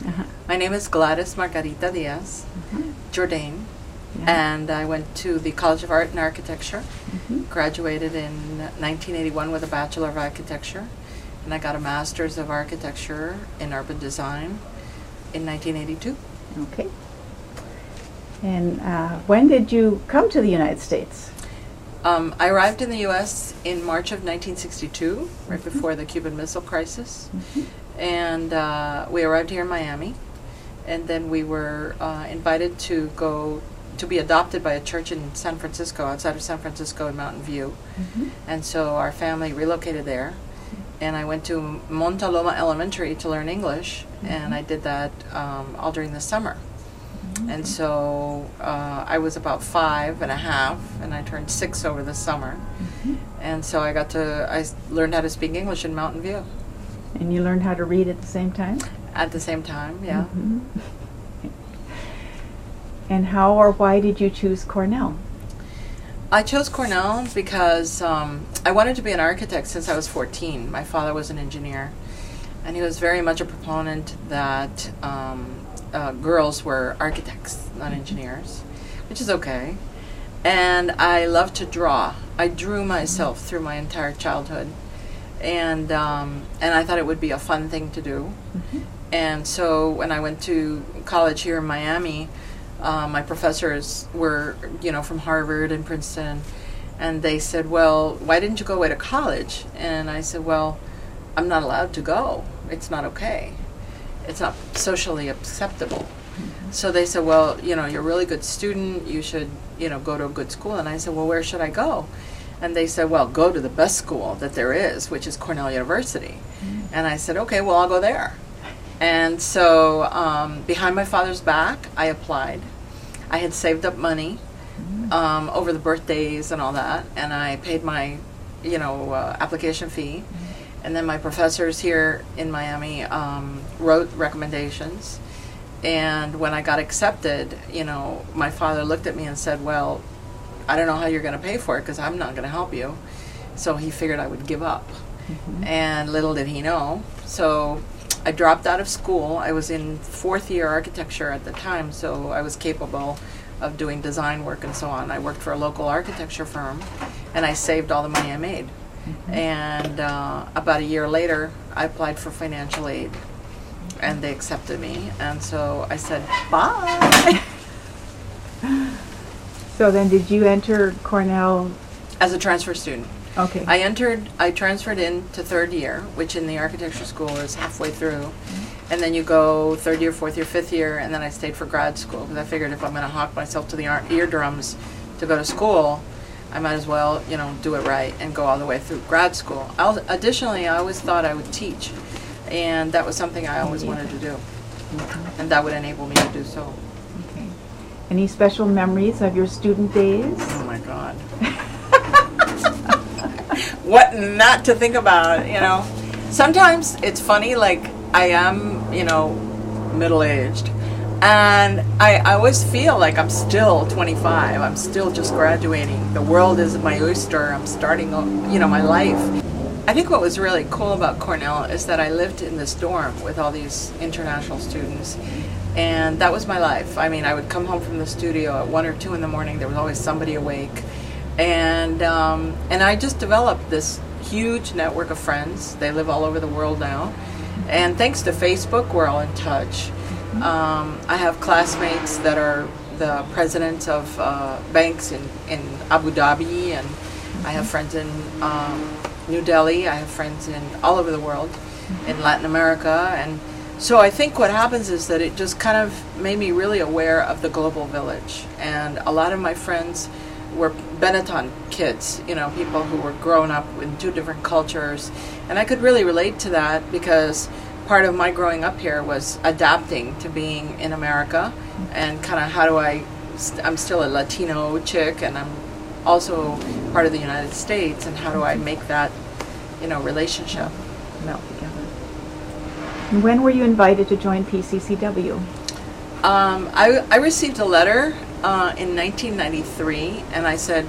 Uh-huh. My name is Gladys Margarita Diaz, Jourdain, and I went to the College of Art and Architecture, graduated in 1981 with a Bachelor of Architecture, and I got a Master's of Architecture in Urban Design in 1982. Okay. And when did you come to the United States? I arrived in the U.S. in March of 1962, right before the Cuban Missile Crisis. And we arrived here in Miami. And then we were invited to go to be adopted by a church in San Francisco, outside of San Francisco in Mountain View. And so our family relocated there. And I went to Montaloma Elementary to learn English. And I did that all during the summer. And so I was about 5 and a half, and I turned 6 over the summer. And so I learned how to speak English in Mountain View. And you learned how to read at the same time? At the same time, yeah. And how or why did you choose Cornell? I chose Cornell because I wanted to be an architect since I was 14. My father was an engineer, and he was very much a proponent that girls were architects, not engineers, which is okay. And I love to draw. I drew myself through my entire childhood, and I thought it would be a fun thing to do. And so when I went to college here in Miami, my professors were, from Harvard and Princeton, and they said, "Well, why didn't you go away to college?" And I said, "Well, I'm not allowed to go. It's not okay. It's not socially acceptable." So they said, "Well, you're a really good student. You should, go to a good school." And I said, "Well, where should I go?" And they said, "Well, go to the best school that there is, which is Cornell University." And I said, "Okay, well, I'll go there." And so behind my father's back, I applied. I had saved up money over the birthdays and all that, and I paid my, application fee. And then my professors here in Miami wrote recommendations. And when I got accepted, my father looked at me and said, "Well, I don't know how you're going to pay for it because I'm not going to help you." So he figured I would give up. And little did he know. So I dropped out of school. I was in 4th year architecture at the time, so I was capable of doing design work and so on. I worked for a local architecture firm, and I saved all the money I made. And about a year later, I applied for financial aid, and they accepted me. And so I said, bye. So then did you enter Cornell? As a transfer student. Okay. I transferred in to 3rd year, which in the architecture school is halfway through. And then you go 3rd year, 4th year, 5th year, and then I stayed for grad school because I figured if I'm going to hawk myself to the eardrums to go to school, I might as well, do it right and go all the way through grad school. Additionally, I always thought I would teach, and that was something I always wanted to do, and that would enable me to do so. Okay. Any special memories of your student days? Oh my God. What not to think about, Sometimes it's funny, like I am, middle-aged. And I always feel like I'm still 25. I'm still just graduating. The world is my oyster. I'm starting, my life. I think what was really cool about Cornell is that I lived in this dorm with all these international students. And that was my life. I mean, I would come home from the studio at 1 or 2 in the morning. There was always somebody awake. And I just developed this huge network of friends. They live all over the world now. And thanks to Facebook, we're all in touch. I have classmates that are the presidents of banks in Abu Dhabi, and I have friends in New Delhi. I have friends in all over the world, in Latin America. And so I think what happens is that it just kind of made me really aware of the global village. And a lot of my friends were Benetton kids, people who were grown up in 2 different cultures. And I could really relate to that because part of my growing up here was adapting to being in America and kind of I'm still a Latino chick, and I'm also part of the United States, and how do I make that, relationship Melt together. And when were you invited to join PCCW? I received a letter in 1993, and I said,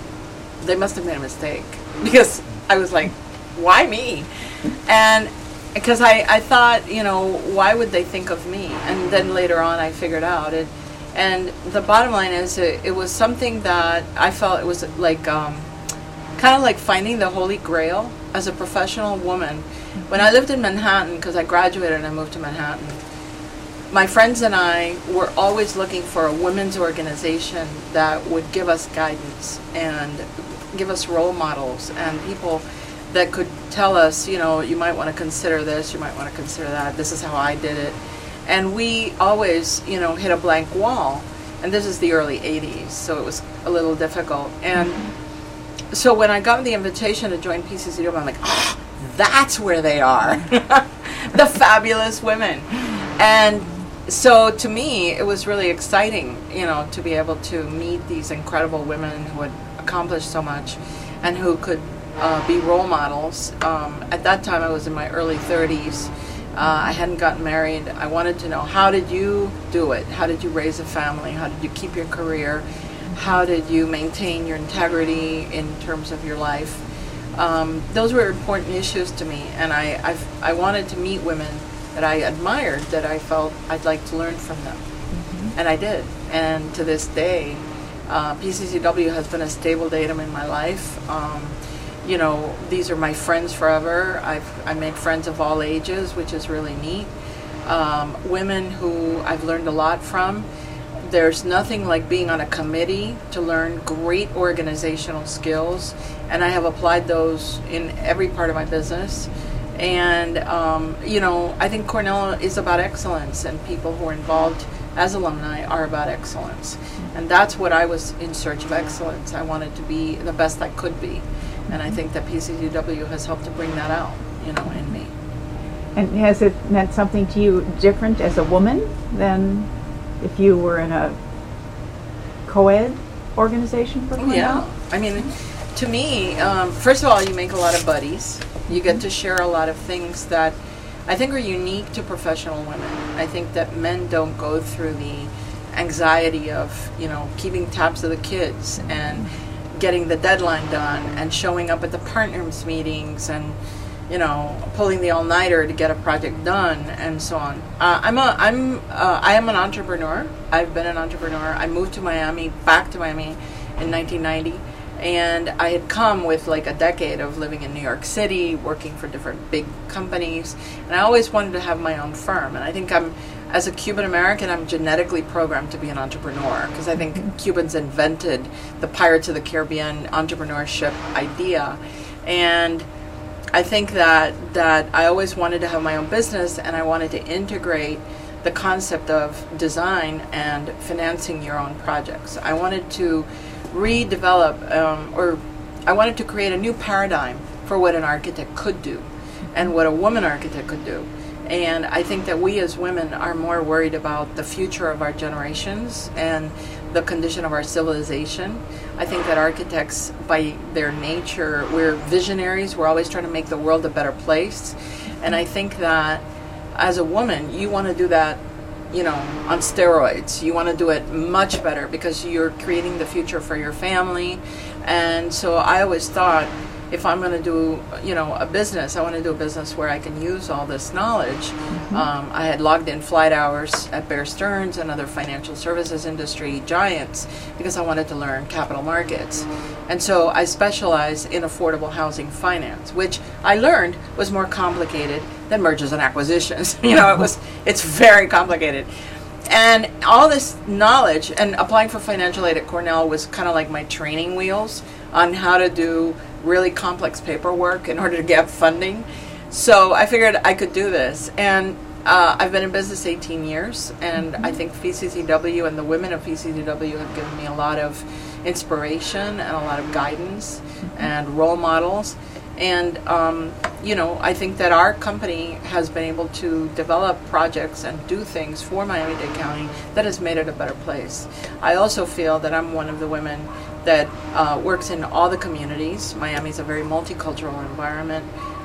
they must have made a mistake, because I was like, why me? And because I thought, why would they think of me? And then later on I figured out it. And the bottom line is it was something that I felt it was like, kind of like finding the Holy Grail as a professional woman. When I lived in Manhattan, because I graduated and I moved to Manhattan, my friends and I were always looking for a women's organization that would give us guidance and give us role models and people that could tell us, you might want to consider this, you might want to consider that, this is how I did it. And we always, hit a blank wall. And this is the early 80s, so it was a little difficult. And so when I got the invitation to join PCCW, I'm like, oh, that's where they are, the fabulous women. And so to me, it was really exciting, to be able to meet these incredible women who had accomplished so much and who could be role models. At that time, I was in my early 30s. I hadn't gotten married. I wanted to know, how did you do it? How did you raise a family? How did you keep your career? How did you maintain your integrity in terms of your life? Those were important issues to me, and I wanted to meet women that I admired, that I felt I'd like to learn from them. And I did. And to this day, PCCW has been a stable datum in my life. These are my friends forever. I make friends of all ages, which is really neat. Women who I've learned a lot from. There's nothing like being on a committee to learn great organizational skills, and I have applied those in every part of my business. And, I think Cornell is about excellence, and people who are involved as alumni are about excellence. And that's what I was in search of, excellence. I wanted to be the best I could be. And I think that PCCW has helped to bring that out, in me. And has it meant something to you different as a woman than if you were in a co-ed organization for Cornell? Yeah. I mean, to me, first of all, you make a lot of buddies. You get to share a lot of things that I think are unique to professional women. I think that men don't go through the anxiety of, keeping tabs of the kids and getting the deadline done and showing up at the partners meetings and, pulling the all-nighter to get a project done and so on. I am an entrepreneur. I've been an entrepreneur. I moved to Miami, back to Miami in 1990. And I had come with like a decade of living in New York City, working for different big companies. And I always wanted to have my own firm. And I think as a Cuban American, I'm genetically programmed to be an entrepreneur, because I think Cubans invented the Pirates of the Caribbean entrepreneurship idea. And I think that I always wanted to have my own business, and I wanted to integrate the concept of design and financing your own projects. I wanted to redevelop, or I wanted to create a new paradigm for what an architect could do and what a woman architect could do. And I think that we as women are more worried about the future of our generations and the condition of our civilization. I think that architects, by their nature, we're visionaries. We're always trying to make the world a better place. And I think that as a woman, you want to do that, on steroids. You want to do it much better because you're creating the future for your family. And so I always thought, if I'm going to do, a business, I want to do a business where I can use all this knowledge. I had logged in flight hours at Bear Stearns and other financial services industry giants because I wanted to learn capital markets. And so I specialized in affordable housing finance, which I learned was more complicated than mergers and acquisitions. It's very complicated. And all this knowledge, and applying for financial aid at Cornell was kind of like my training wheels on how to do really complex paperwork in order to get funding. So I figured I could do this. And I've been in business 18 years, and I think PCCW and the women of PCCW have given me a lot of inspiration and a lot of guidance and role models. And, I think that our company has been able to develop projects and do things for Miami-Dade County that has made it a better place. I also feel that I'm one of the women that works in all the communities. Miami's a very multicultural environment.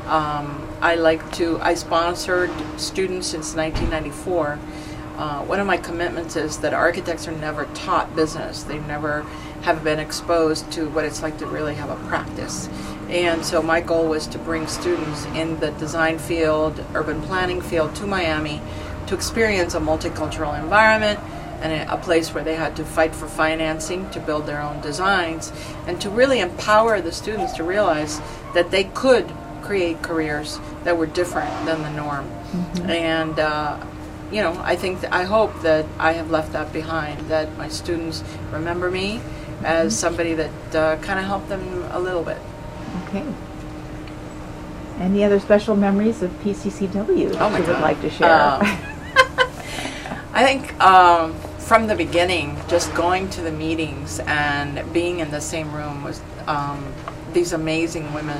I sponsored students since 1994. One of my commitments is that architects are never taught business. They never have been exposed to what it's like to really have a practice. And so my goal was to bring students in the design field, urban planning field to Miami to experience a multicultural environment and a place where they had to fight for financing to build their own designs, and to really empower the students to realize that they could create careers that were different than the norm. And I hope that I have left that behind, that my students remember me as somebody that kind of helped them a little bit. Okay. Any other special memories of PCCW that you would like to share? I think from the beginning, just going to the meetings and being in the same room with these amazing women,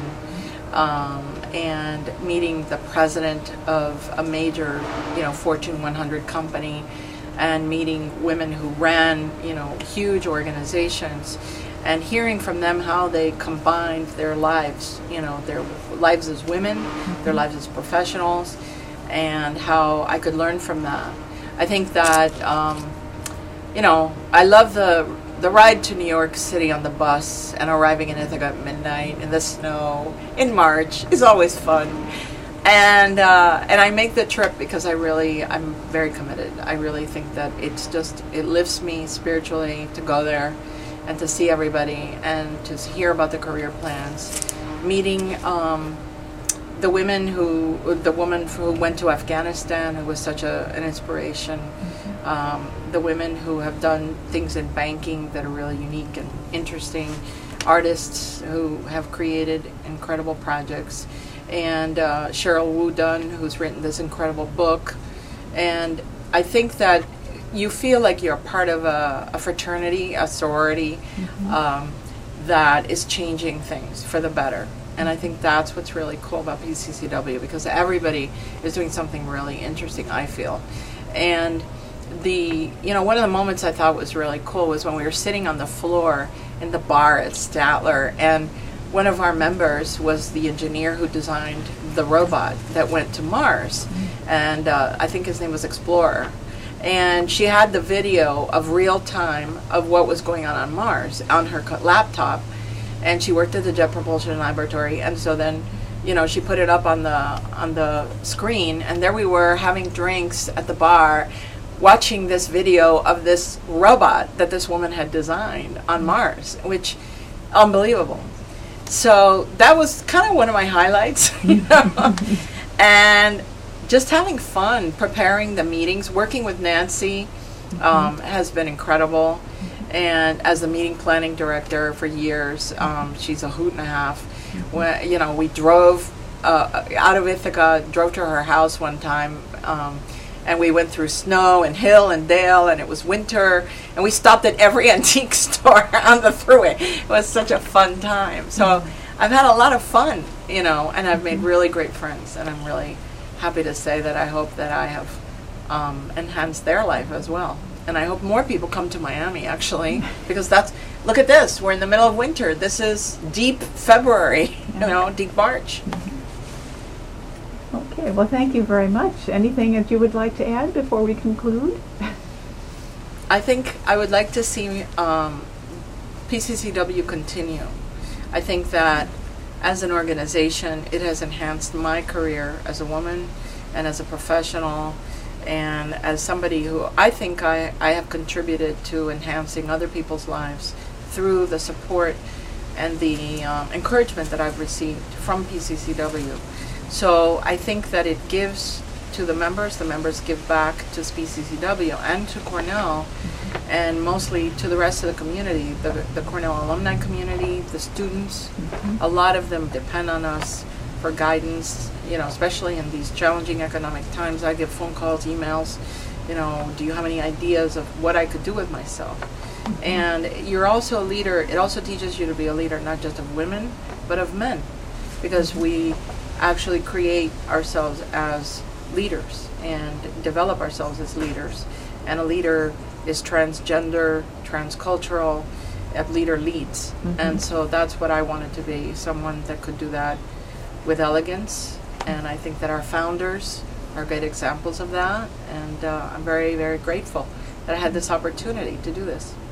and meeting the president of a major, Fortune 100 company, and meeting women who ran, huge organizations, and hearing from them how they combined their lives, their lives as women, their lives as professionals, and how I could learn from that. I think that, I love the ride to New York City on the bus and arriving in Ithaca at midnight in the snow in March is always fun. And I make the trip because I'm very committed. I really think that it lifts me spiritually to go there and to see everybody and to hear about the career plans. Meeting the woman who went to Afghanistan, who was such an inspiration. The women who have done things in banking that are really unique and interesting. Artists who have created incredible projects. And Cheryl Wu Dunn, who's written this incredible book. And I think that you feel like you're part of a fraternity, a sorority, that is changing things for the better. And I think that's what's really cool about PCCW, because everybody is doing something really interesting, I feel. And one of the moments I thought was really cool was when we were sitting on the floor in the bar at Statler, and one of our members was the engineer who designed the robot that went to Mars, and I think his name was Explorer. And she had the video of real time of what was going on Mars on her laptop, and she worked at the Jet Propulsion Laboratory, and so then she put it up on the screen, and there we were having drinks at the bar, watching this video of this robot that this woman had designed on Mars, which unbelievable. So that was kind of one of my highlights, and just having fun preparing the meetings. Working with Nancy has been incredible, and as the meeting planning director for years, she's a hoot and a half. When we drove out of Ithaca, drove to her house one time, and we went through snow and hill and dale, and it was winter, and we stopped at every antique store on the thruway. It was such a fun time. So I've had a lot of fun, and I've made really great friends, and I'm really happy to say that I hope that I have enhanced their life as well. And I hope more people come to Miami, actually, because look at this, we're in the middle of winter. This is deep February, deep March. Okay, well, thank you very much. Anything that you would like to add before we conclude? I think I would like to see PCCW continue. I think that as an organization, it has enhanced my career as a woman and as a professional, and as somebody who I think I have contributed to enhancing other people's lives through the support and the encouragement that I've received from PCCW. So I think that it gives to the members give back to PCCW and to Cornell, and mostly to the rest of the community, the Cornell alumni community, the students. A lot of them depend on us for guidance, especially in these challenging economic times. I get phone calls, emails, do you have any ideas of what I could do with myself? And you're also a leader. It also teaches you to be a leader, not just of women, but of men, because we actually create ourselves as leaders and develop ourselves as leaders. And a leader is transgender, transcultural. A leader leads. And so that's what I wanted to be, someone that could do that with elegance. And I think that our founders are great examples of that. And I'm very, very grateful that I had this opportunity to do this.